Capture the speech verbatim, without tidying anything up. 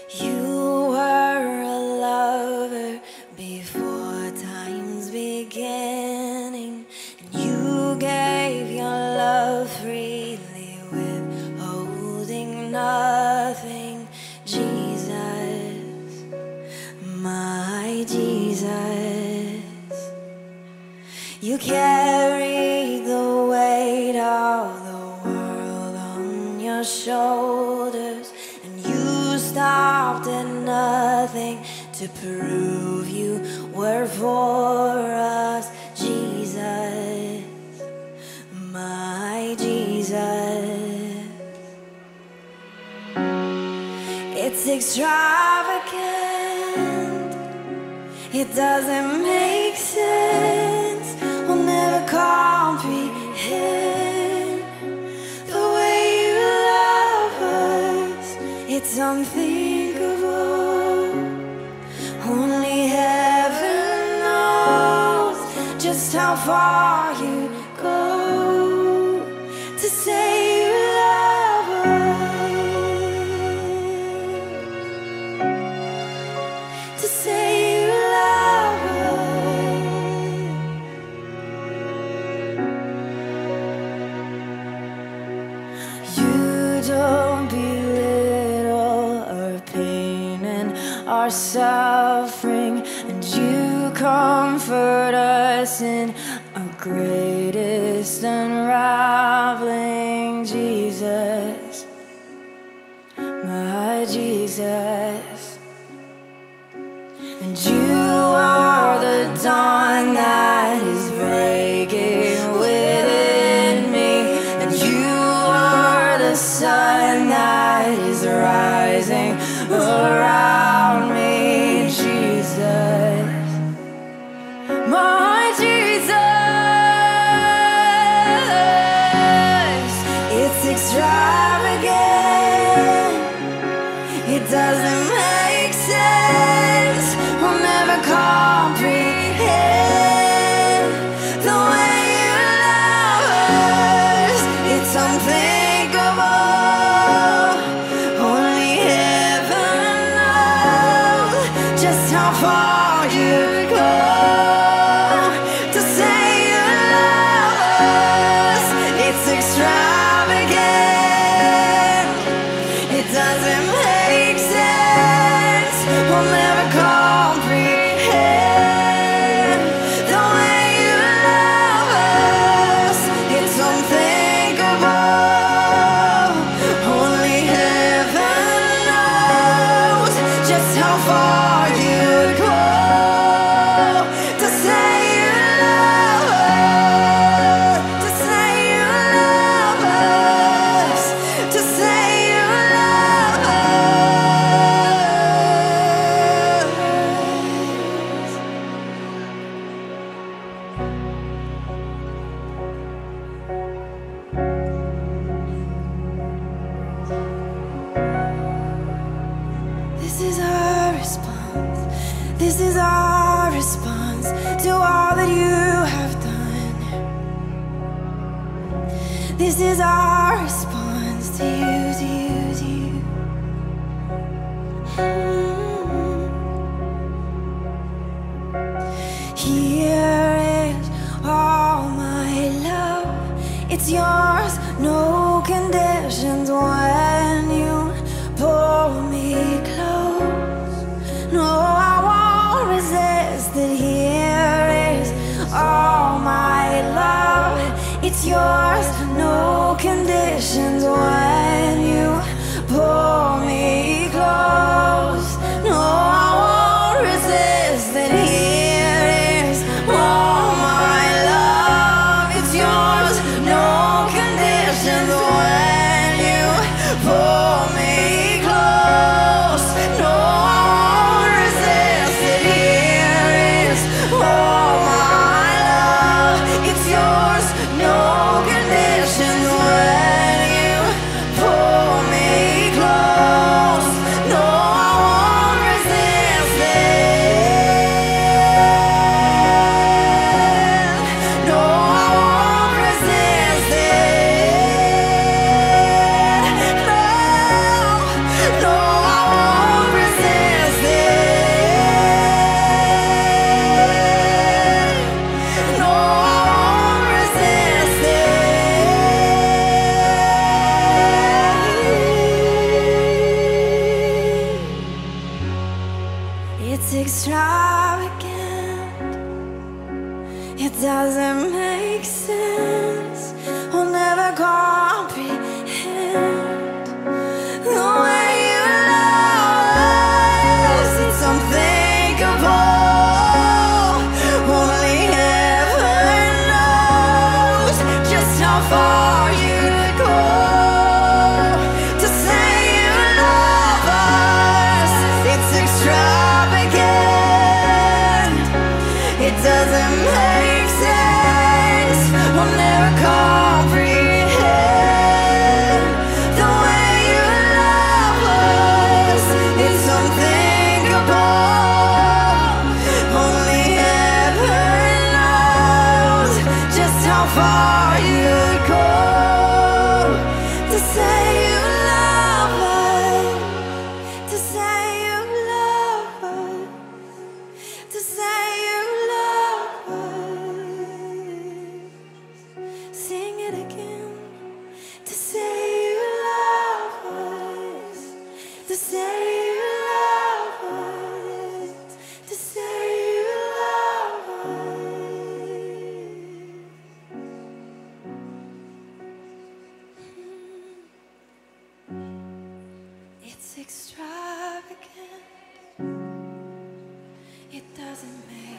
You were a lover before time's beginning, and you gave your love freely, withholding nothing. Jesus, my Jesus, you carried the weight of the world on your shoulders, and you stopped at nothing to prove you were for us. Jesus, my Jesus. It's extravagant, it doesn't make sense, we'll never comprehend the way you love us. It's unthinkable, only heaven knows just how far you go to say you love us, to say you love us. You don't belittle our pain and our suffering, and you comfort us in our greatest unraveling. Jesus, my Jesus. And you are the dawn that is breaking within me, and you are the sun that is rising around me. Jesus, my Jesus. It's extravagant, it doesn't make sense, we'll never comprehend the way you love us. It's unthinkable, only heaven knows just how far you go to say you love us. It's extravagant, it doesn't make sense, we'll never comprehend the way you love us. It's unthinkable, only heaven knows just how far you go to say you love us, to say you love us, to say you love us. This is our response, this is our response to all that you have done. This is our response to you, to you, to you. Mm. Here is all my love, it's yours, no conditions when you pull me close. No, I won't resist it. Here is all my love, it's yours, no conditions when you pull me close. No, I won't resist it. Here is all my love, it's yours, no conditions when you pull me close. It's extravagant. It doesn't make sense. I'll never comprehend the way you love us. It's unthinkable. Only heaven knows just how far you'd go to say you love us. It's extravagant. It doesn't make sense. We'll never comprehend the way you love us. It's unthinkable. Only heaven knows just how far you'd go to say you love us. To say you love us. To say you love us. Sing it again. To say you love us. To say you love us. To say you love us. It's extravagant. It doesn't make